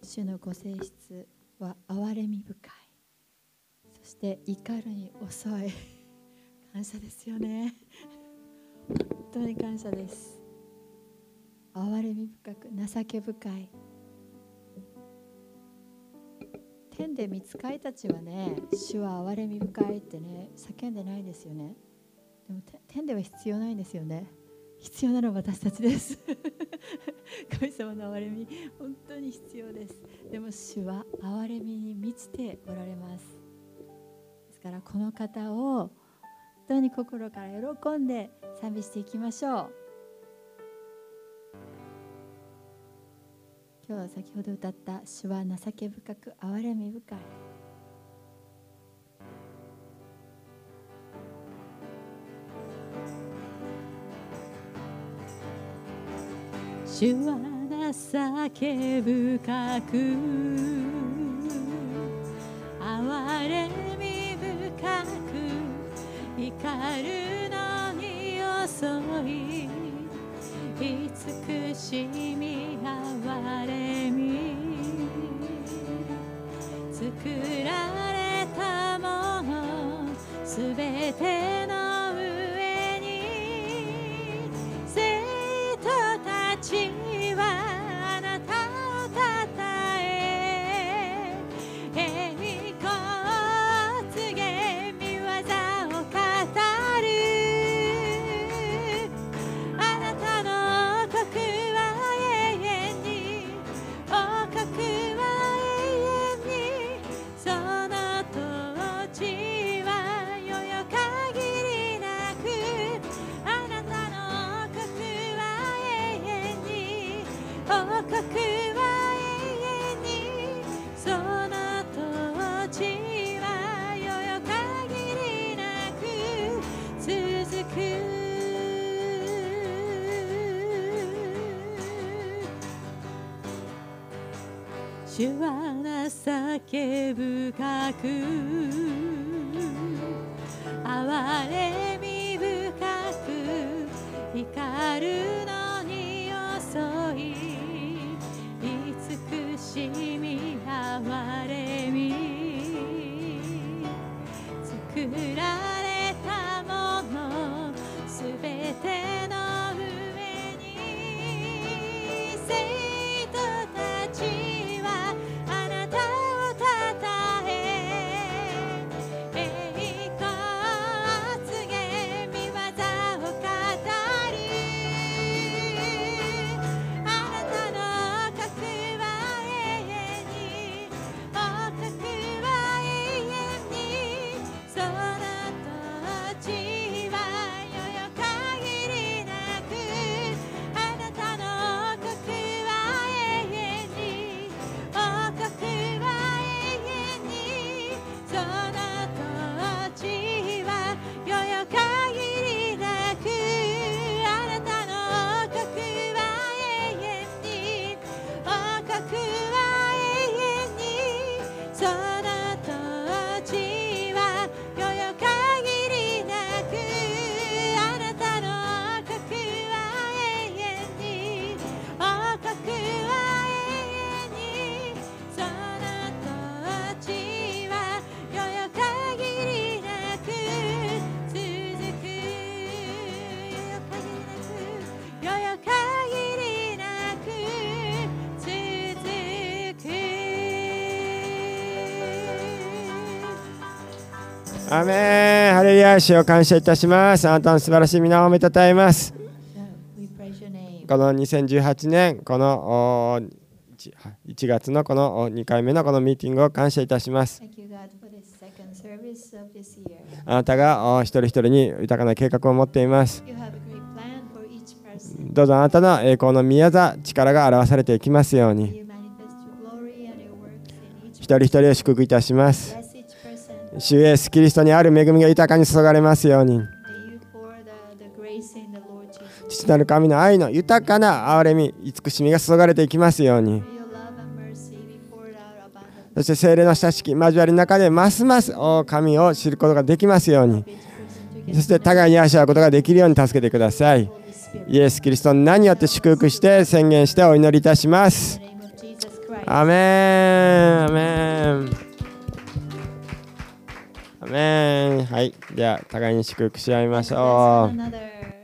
主のご性質は憐れみ深い。そして怒るに遅い。感謝ですよね。本当に感謝です。憐れみ深く、情け深い。天で御使いたちはね、主は憐れみ深いってね、叫んでないですよね。でも天では必要ないんですよね。必要なのは私たちです。神様の憐れみ、本当に必要です。でも主は憐れみに満ちておられます。ですからこの方を本当に心から喜んで賛美していきましょう。今日は先ほど歌った主は情け深く憐れみ深い。主は情け深く憐れみ深く怒るのに遅い慈しみ憐れみ作られたものすべての上に生徒たちはあなたをたたえ栄光を告げ御業を語るあなたの国は永遠に王国は永遠にその統治はよよ限りなくあなたの国は永遠に王国は永遠にその統治はよよ限りなく続く主は情け深く憐れみ深く怒るのに遅い慈しみ憐れみ作られたものすべての上に生徒たちはあなたをたたえ栄光を告げ御業を語るあなたの国は永遠に王国は永遠にその統治はよよ限りなくあなたの国は永遠に王国は永遠にその統治はよよ限りなくあなたの国は永遠に王国は永遠にその統治はよよ限りなくあなたの国は永遠に王国は永遠にその統治はよよ限りなく続くよよ限りなく続くアーメン。ハレルヤ。主を感謝いたします。あなたの素晴らしい皆を褒めたたえます。 We praise your name. この2018年この1月のこの2回目のこのミーティングを感謝いたします。 Thank you, God, for this second service of this year. あなたが一人一人に豊かな計画を持っています。 You have a great plan for each person. どうぞあなたの栄光の宮座、力が表されていきますよう May に。 you manifest your glory and your works in each 一人一人を祝福いたします。 Bless each person. 主イエスキリストにある恵みが豊かに注がれますように。 May you pour the grace in the Lord Jesus. 父なる神の愛の豊かな憐れみ、慈しみが注がれていきますように。 May your love and mercy be poured out abundantly. そして聖霊の親しき交わりの中でますます神を知ることができますように。 Each person to そして互いに愛し合うことができるように助けてください。 Holy Spirit. イエス・キリストの名によって祝福して宣言してお祈りいたします。 In the name of Jesus Christ. アメンアメンアメン。はい、では互いに祝福し合いまし Bless ょ one う。 another.